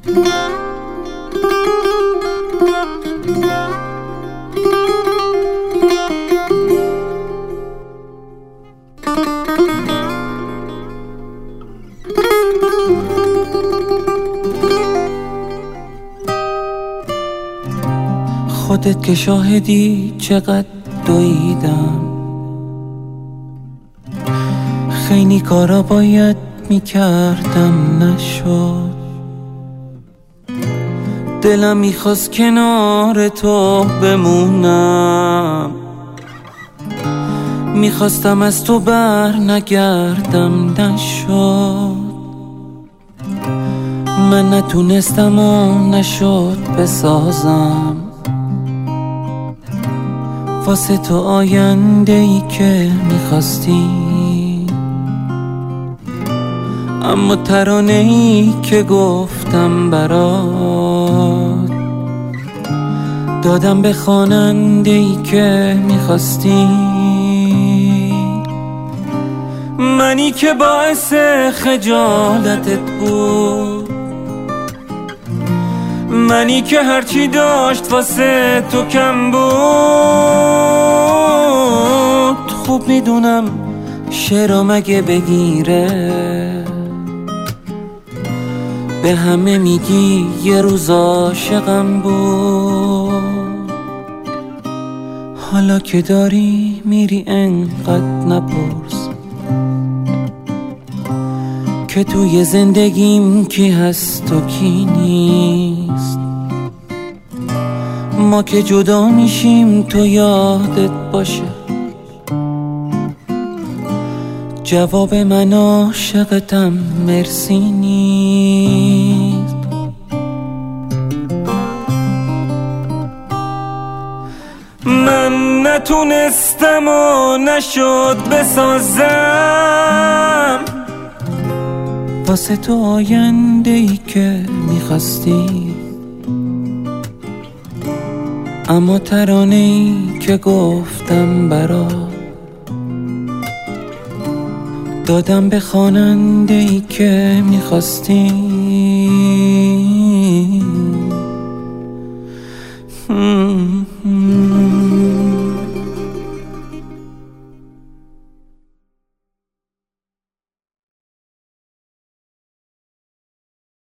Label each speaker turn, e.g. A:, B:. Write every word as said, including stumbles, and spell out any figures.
A: خودت که شاهدی چقدر دویدم، خیلی کارا باید میکردم نشد. دلم میخواست کنار تو بمونم، میخواستم از تو بر نگردم نشد. من نتونستم و نشد بسازم واسه تو آینده ای که میخواستی، اما ترانه ای که گفتم برات دادم به خواننده ای که میخواستی. منی که باعث خجالتت بود، منی که هرچی داشت واسه تو کم بود. خوب میدونم شعرم اگه بگیره به همه میگی یه روز عاشقم بود. حالا که داری میری انقدر نپرس که توی زندگیم کی هست و کی نیست. ما که جدا میشیم تو یادت باشه جواب من عاشقتم مرسی نیست. من نتونستم و نشد بسازم واسه تو آینده ای که میخواستی، اما ترانه ای که گفتم برات دادم به خواننده ای که میخواستی.